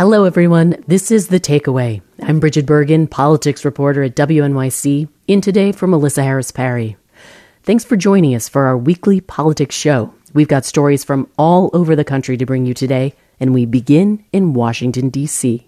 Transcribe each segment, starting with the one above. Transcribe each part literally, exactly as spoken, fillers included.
Hello, everyone. This is The Takeaway. I'm Bridget Bergen, politics reporter at W N Y C, in today for Melissa Harris Parry. Thanks for joining us for our weekly politics show. We've got stories from all over the country to bring you today, and we begin in Washington, D C.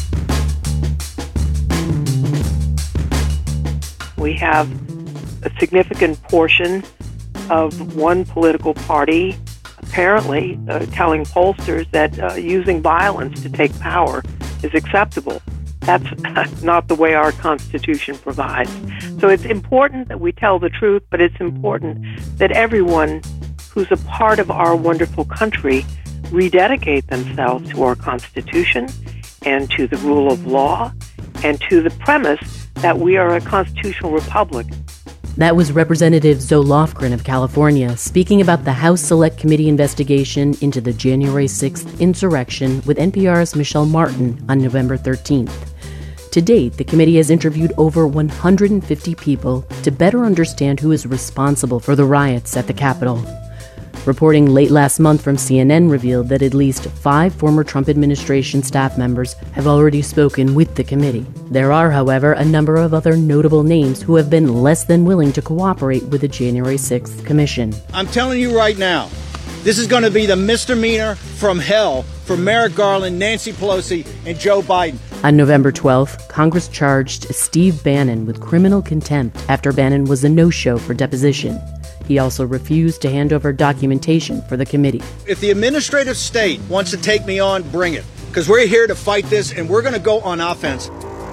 We have a significant portion of one political party apparently uh, telling pollsters that uh, using violence to take power is acceptable. That's not the way our Constitution provides. So it's important that we tell the truth, but it's important that everyone who's a part of our wonderful country rededicate themselves to our Constitution and to the rule of law and to the premise that we are a constitutional republic. That was Representative Zoe Lofgren of California speaking about the House Select Committee investigation into the January sixth insurrection with N P R's Michelle Martin on November thirteenth. To date, the committee has interviewed over one hundred fifty people to better understand who is responsible for the riots at the Capitol. Reporting late last month from C N N revealed that at least five former Trump administration staff members have already spoken with the committee. There are, however, a number of other notable names who have been less than willing to cooperate with the January sixth commission. I'm telling you right now, this is going to be the misdemeanor from hell for Merrick Garland, Nancy Pelosi, and Joe Biden. On November twelfth, Congress charged Steve Bannon with criminal contempt after Bannon was a no-show for deposition. He also refused to hand over documentation for the committee. If the administrative state wants to take me on, bring it. Because we're here to fight this, and we're going to go on offense.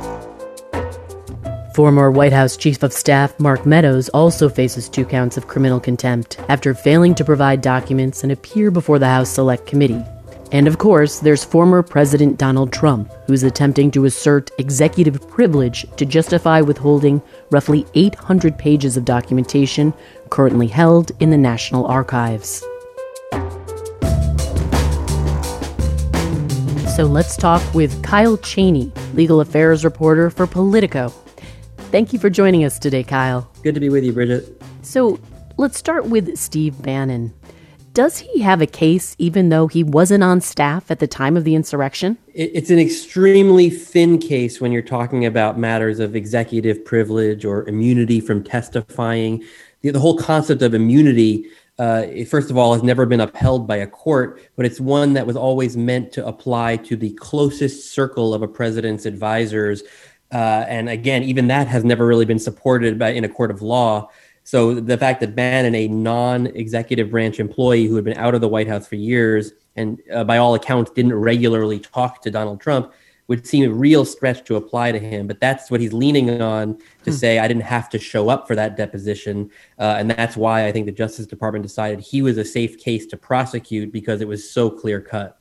Former White House Chief of Staff Mark Meadows also faces two counts of criminal contempt after failing to provide documents and appear before the House Select Committee. And of course, there's former President Donald Trump, who's attempting to assert executive privilege to justify withholding roughly eight hundred pages of documentation currently held in the National Archives. So let's talk with Kyle Cheney, legal affairs reporter for Politico. Thank you for joining us today, Kyle. Good to be with you, Bridget. So let's start with Steve Bannon. Does he have a case even though he wasn't on staff at the time of the insurrection? It's an extremely thin case when you're talking about matters of executive privilege or immunity from testifying. The, the whole concept of immunity, uh, first of all, has never been upheld by a court, but it's one that was always meant to apply to the closest circle of a president's advisors. Uh, and again, even that has never really been supported by in a court of law. So the fact that Bannon, a non-executive branch employee who had been out of the White House for years and uh, by all accounts didn't regularly talk to Donald Trump, would seem a real stretch to apply to him. But that's what he's leaning on to hmm. say, I didn't have to show up for that deposition. Uh, and that's why I think the Justice Department decided he was a safe case to prosecute because it was so clear cut.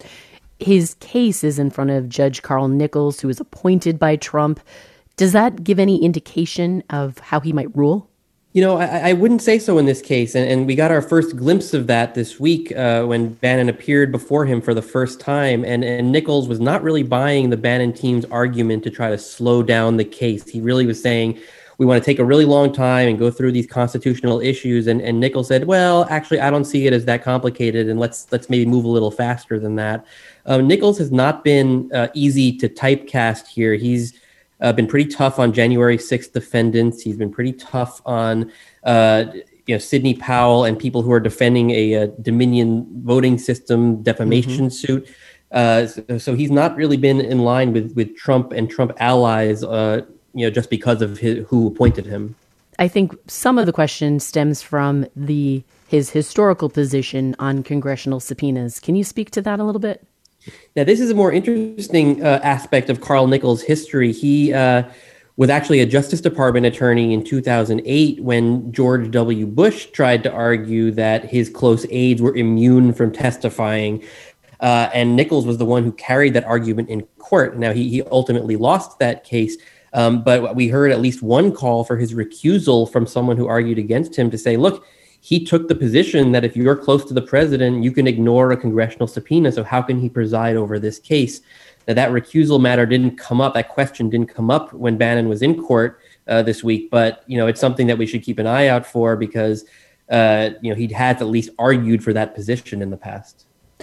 His case is in front of Judge Carl Nichols, who was appointed by Trump. Does that give any indication of how he might rule? You know, I, I wouldn't say so in this case. And, and we got our first glimpse of that this week uh, when Bannon appeared before him for the first time. And, and Nichols was not really buying the Bannon team's argument to try to slow down the case. He really was saying, we want to take a really long time and go through these constitutional issues. And, and Nichols said, well, actually, I don't see it as that complicated. And let's let's maybe move a little faster than that. Um, Nichols has not been uh, easy to typecast here. He's Uh, been pretty tough on January sixth defendants. He's been pretty tough on, uh, you know, Sidney Powell and people who are defending a, a Dominion voting system defamation mm-hmm. suit. Uh, so, so he's not really been in line with with Trump and Trump allies, uh, you know, just because of his, who appointed him. I think some of the question stems from the his historical position on congressional subpoenas. Can you speak to that a little bit? Now, this is a more interesting uh, aspect of Carl Nichols' history. He uh, was actually a Justice Department attorney in two thousand eight when George W. Bush tried to argue that his close aides were immune from testifying. Uh, and Nichols was the one who carried that argument in court. Now, he, he ultimately lost that case. Um, but we heard at least one call for his recusal from someone who argued against him to say, look, he took the position that if you're close to the president, you can ignore a congressional subpoena. So how can he preside over this case? Now, that recusal matter didn't come up. That question didn't come up when Bannon was in court uh, this week. But, you know, it's something that we should keep an eye out for because, uh, you know, he has at least argued for that position in the past.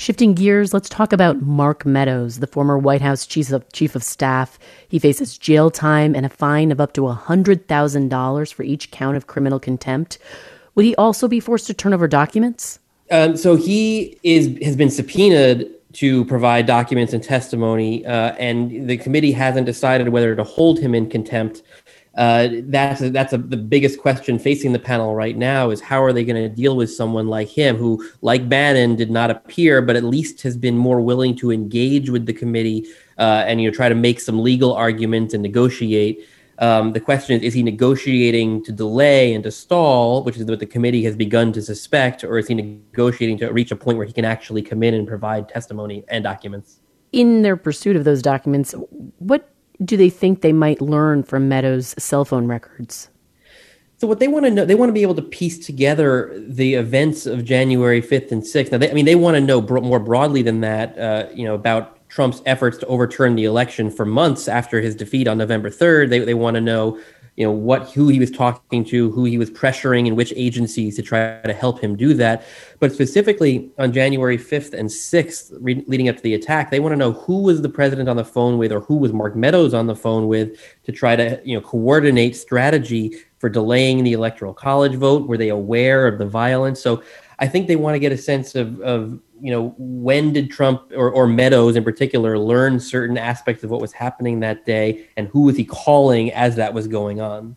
Shifting gears, let's talk about Mark Meadows, the former White House chief of, chief of staff. He faces jail time and a fine of up to one hundred thousand dollars for each count of criminal contempt. Would he also be forced to turn over documents? Um, so he is has been subpoenaed to provide documents and testimony, uh, and the committee hasn't decided whether to hold him in contempt. Uh, that's a, that's a, the biggest question facing the panel right now is how are they going to deal with someone like him who, like Bannon, did not appear, but at least has been more willing to engage with the committee uh, and you know try to make some legal arguments and negotiate. Um, the question is, is he negotiating to delay and to stall, which is what the committee has begun to suspect, or is he negotiating to reach a point where he can actually come in and provide testimony and documents? In their pursuit of those documents, what do they think they might learn from Meadows' cell phone records? So what they want to know, they want to be able to piece together the events of January fifth and sixth. Now, they, I mean, they want to know bro- more broadly than that, uh, you know, about Trump's efforts to overturn the election for months after his defeat on November third. They they want to know, you know, what who he was talking to, who he was pressuring, and which agencies to try to help him do that. But specifically on January fifth and sixth, re- leading up to the attack, they want to know who was the president on the phone with, or who was Mark Meadows on the phone with, to try to you know coordinate strategy for delaying the Electoral College vote. Were they aware of the violence? So I think they want to get a sense of, of you know, when did Trump or, or Meadows in particular learn certain aspects of what was happening that day, and who was he calling as that was going on?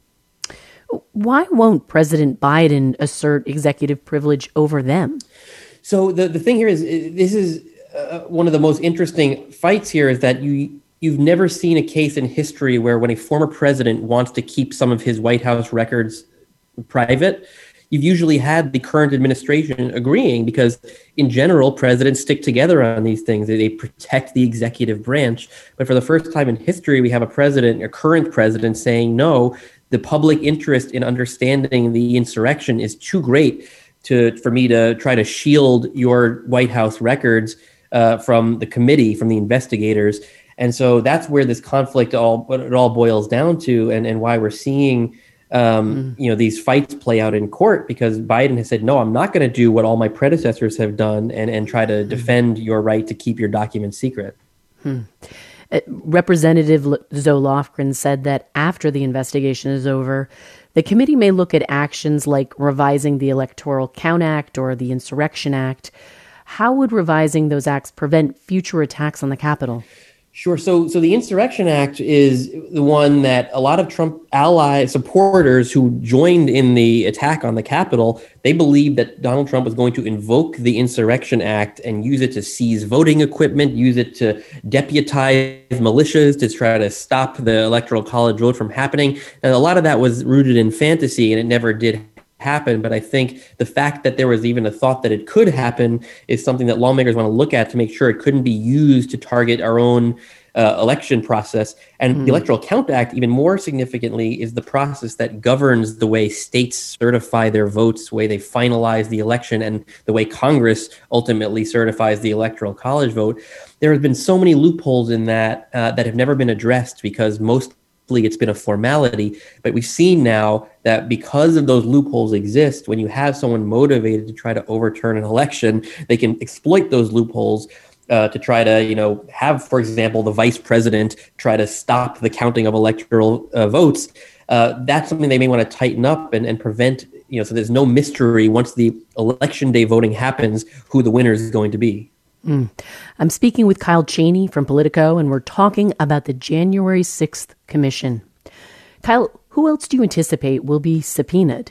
Why won't President Biden assert executive privilege over them? So the, the thing here is, this is uh, one of the most interesting fights here is that you, you've never seen a case in history where when a former president wants to keep some of his White House records private, you've usually had the current administration agreeing, because in general, presidents stick together on these things. They protect the executive branch. But for the first time in history, we have a president, a current president, saying, no, the public interest in understanding the insurrection is too great to for me to try to shield your White House records uh, from the committee, from the investigators. And so that's where this conflict all what it all boils down to, and, and why we're seeing Um, mm. you know, these fights play out in court, because Biden has said, no, I'm not going to do what all my predecessors have done and, and try to mm. defend your right to keep your documents secret. Hmm. Uh, Representative Zoe Lofgren said that after the investigation is over, the committee may look at actions like revising the Electoral Count Act or the Insurrection Act. How would revising those acts prevent future attacks on the Capitol? Sure. So, so the Insurrection Act is the one that a lot of Trump ally supporters who joined in the attack on the Capitol, they believed that Donald Trump was going to invoke the Insurrection Act and use it to seize voting equipment, use it to deputize militias to try to stop the Electoral College vote from happening. And a lot of that was rooted in fantasy, and it never did happen. But I think the fact that there was even a thought that it could happen is something that lawmakers want to look at to make sure it couldn't be used to target our own uh, election process. And mm. the Electoral Count Act, even more significantly, is the process that governs the way states certify their votes, the way they finalize the election, and the way Congress ultimately certifies the Electoral College vote. There have been so many loopholes in that uh, that have never been addressed, because most it's been a formality. But we've seen now that because of those loopholes exist, when you have someone motivated to try to overturn an election, they can exploit those loopholes uh, to try to, you know, have, for example, the vice president try to stop the counting of electoral uh, votes. Uh, that's something they may want to tighten up and, and prevent, you know, so there's no mystery once the election day voting happens, who the winner is going to be. Mm. I'm speaking with Kyle Cheney from Politico, and we're talking about the January sixth Commission. Kyle, who else do you anticipate will be subpoenaed?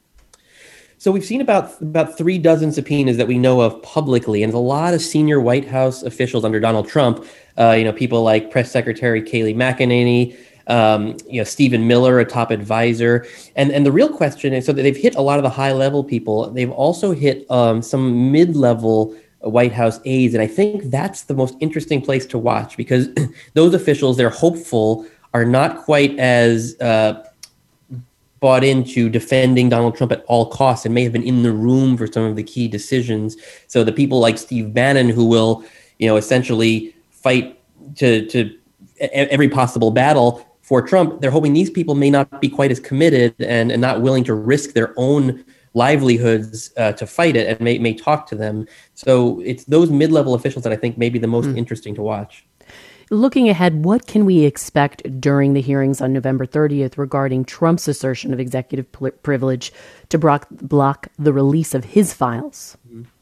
So we've seen about about three dozen subpoenas that we know of publicly, and a lot of senior White House officials under Donald Trump. Uh, you know, people like Press Secretary Kayleigh McEnany, um, you know, Stephen Miller, a top advisor, and and the real question is, so that they've hit a lot of the high level people. They've also hit um, some mid level White House aides. And I think that's the most interesting place to watch, because those officials, they're hopeful, are not quite as uh, bought into defending Donald Trump at all costs, and may have been in the room for some of the key decisions. So the people like Steve Bannon, who will, you know, essentially fight to, to every possible battle for Trump, they're hoping these people may not be quite as committed and, and not willing to risk their own livelihoods uh, to fight it and may, may talk to them. So it's those mid-level officials that I think may be the most mm. interesting to watch. Looking ahead, what can we expect during the hearings on November thirtieth regarding Trump's assertion of executive pl- privilege to block, block the release of his files?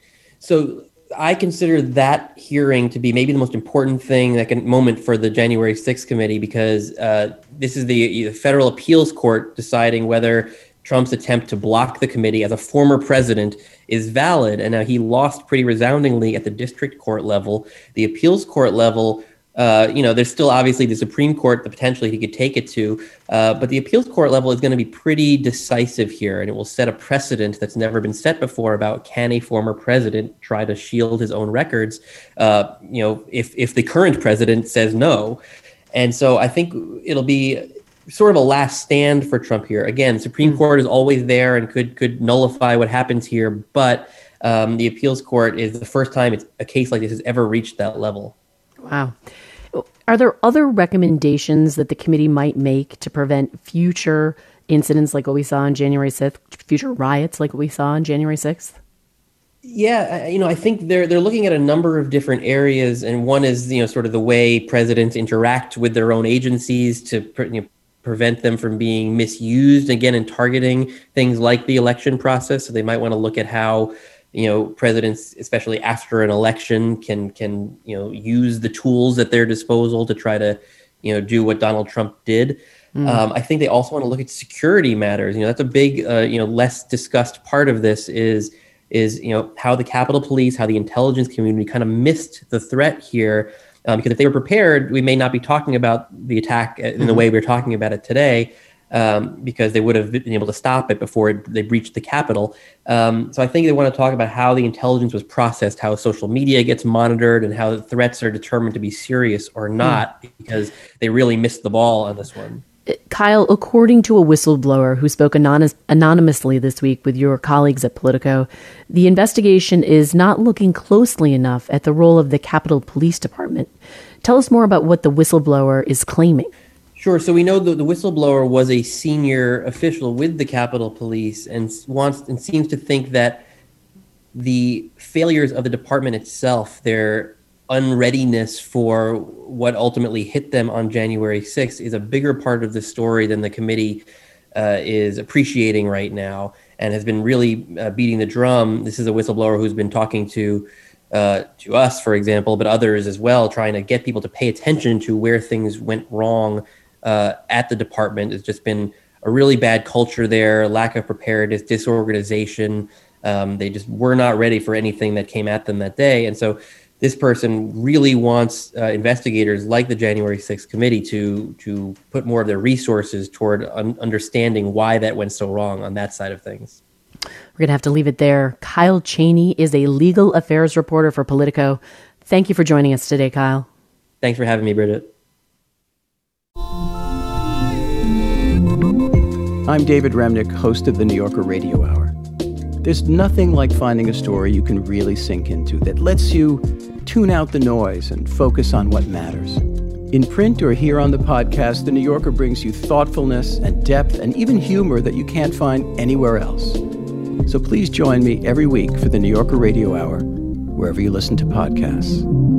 So I consider that hearing to be maybe the most important thing, like a moment for the January sixth committee, because uh, this is the, the federal appeals court deciding whether Trump's attempt to block the committee as a former president is valid. And now he lost pretty resoundingly at the district court level. The appeals court level, Uh, you know, there's still obviously the Supreme Court that potentially he could take it to, uh, but the appeals court level is going to be pretty decisive here, and it will set a precedent that's never been set before about can a former president try to shield his own records, uh, you know, if, if the current president says no. And so I think it'll be sort of a last stand for Trump here. Again, the Supreme Court is always there and could could nullify what happens here, but um, the appeals court is the first time it's, a case like this has ever reached that level. Wow. Are there other recommendations that the committee might make to prevent future incidents like what we saw on January sixth, future riots like what we saw on January sixth? Yeah, you know, I think they're they're looking at a number of different areas, and one is, you know, sort of the way presidents interact with their own agencies to you know, prevent them from being misused, again, in targeting things like the election process. So they might want to look at how, you know, presidents, especially after an election, can can you know use the tools at their disposal to try to, you know, do what Donald Trump did. Mm. Um, I think they also want to look at security matters. You know, that's a big, uh, you know, less discussed part of this is is you know how the Capitol Police, how the intelligence community kind of missed the threat here. Um, because if they were prepared, we may not be talking about the attack in mm-hmm. the way we're talking about it today. Um, because they would have been able to stop it before it, they breached the Capitol. Um, so I think they want to talk about how the intelligence was processed, how social media gets monitored, and how the threats are determined to be serious or not, mm. because they really missed the ball on this one. Kyle, according to a whistleblower who spoke anonymous, anonymously this week with your colleagues at Politico, the investigation is not looking closely enough at the role of the Capitol Police Department. Tell us more about what the whistleblower is claiming. Sure. So we know that the whistleblower was a senior official with the Capitol Police and wants and seems to think that the failures of the department itself, their unreadiness for what ultimately hit them on January sixth, is a bigger part of the story than the committee uh, is appreciating right now, and has been really uh, beating the drum. This is a whistleblower who's been talking to uh, to us, for example, but others as well, trying to get people to pay attention to where things went wrong Uh, at the department. It's just been a really bad culture there, lack of preparedness, disorganization. Um, they just were not ready for anything that came at them that day. And so this person really wants uh, investigators like the January sixth committee to to put more of their resources toward un- understanding why that went so wrong on that side of things. We're going to have to leave it there. Kyle Cheney is a legal affairs reporter for Politico. Thank you for joining us today, Kyle. Thanks for having me, Bridget. I'm David Remnick, host of the New Yorker Radio Hour. There's nothing like finding a story you can really sink into that lets you tune out the noise and focus on what matters. In print or here on the podcast, The New Yorker brings you thoughtfulness and depth and even humor that you can't find anywhere else. So please join me every week for the New Yorker Radio Hour, wherever you listen to podcasts.